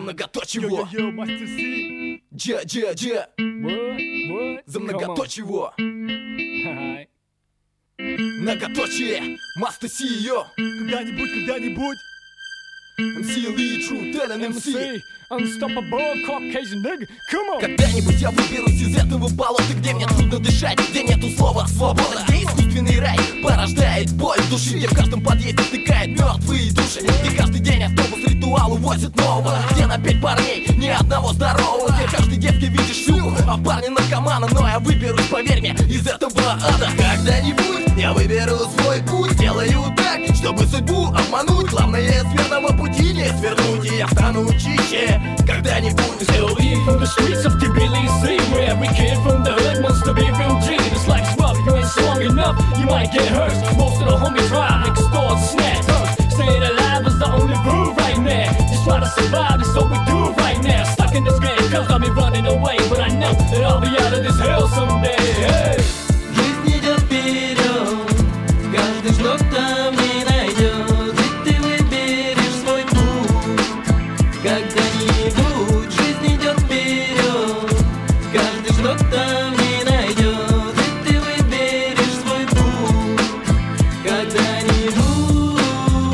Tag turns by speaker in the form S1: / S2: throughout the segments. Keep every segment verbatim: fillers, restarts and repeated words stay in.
S1: многоточиво.
S2: Йо-йо-йо, мастер Си.
S1: Дже-дже-дже.
S2: What? What?
S1: За
S2: Come on.
S1: многоточиво.
S2: Hi.
S1: Многоточие. Мастер Си, йо.
S2: Когда-нибудь, когда-нибудь.
S1: эм си Ли, True Talent эм си.
S2: Unstoppable Caucasian nigga. Come on.
S1: Когда-нибудь я выберусь из этого болота, где мне трудно дышать, где нету слова свобода, где искусственный рай порождает боль в душе, где в каждом подъезде стыкает мертвые души, где каждый день автобус ритуал увозит нового, где на пять парней ни одного здорового, где каждой девке видишь шлюху, а парни наркомана, но я выберусь, поверь мне, из этого ада. Когда-нибудь я выберу свой путь, сделаю так, чтобы судьбу обмануть. Главное с верного пути не свернуть, и я стану чище. Когда-нибудь.
S3: Still eat from the streets of Tbilisi, where every kid from the hood wants to be from G. This life's rough, you ain't strong enough, you might get hurt. Most of the homies rob, extort, snatch. Staying alive is the only rule right now. Just try to survive, that's what we do right now. Stuck in this game, cause got me running away, but I know that I'll be out of this hell someday. Hey.
S4: Жизнь идет вперед, каждый что-то в ней найдет, и ты выберешь свой путь. Когда-нибудь жизнь идет вперед, каждый что-то в ней найдет, и ты выберешь свой путь. Когда-нибудь,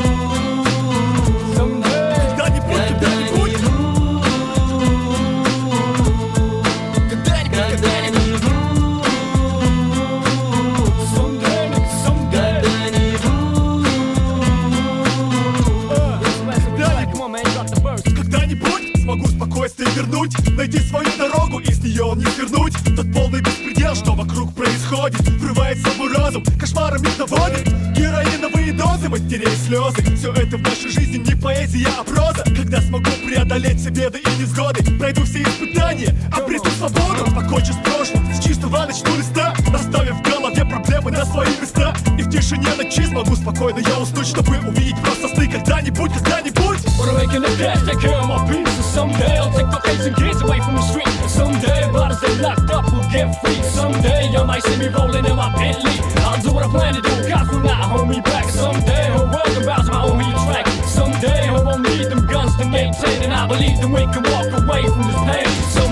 S2: Когда-нибудь, когда-нибудь.
S1: Когда-нибудь,
S2: Когда-нибудь смогу спокойствие вернуть, найти свою дорогу и с нее не свернуть. Тот полный беспредел, что вокруг происходит, врывается в мой разум, кошмарами доводит. Героиновые дозы, матерей слезы, все это в нашей жизни не поэзия, а проза. Когда смогу преодолеть все беды и невзгоды, пройду все испытания, обрету свободу. Покончу с прошлым, с чистого начну листа, оставив в голове проблемы на свои места. И в тишине ночи смогу спокойно я уснуть, чтобы увидеть просто сны. Когда-нибудь, когда-нибудь.
S3: Wanna make an dash, take care of my peace. And someday I'll take the Asian kids away from the street. And someday bodies they locked up will get free. Someday you might see me rolling in my Bentley. I'll do what I plan to do, God will not hold me back. Someday her world can bounce my own track. Someday I won't need them guns to maintain, and I believe that we can walk away from this pain. Someday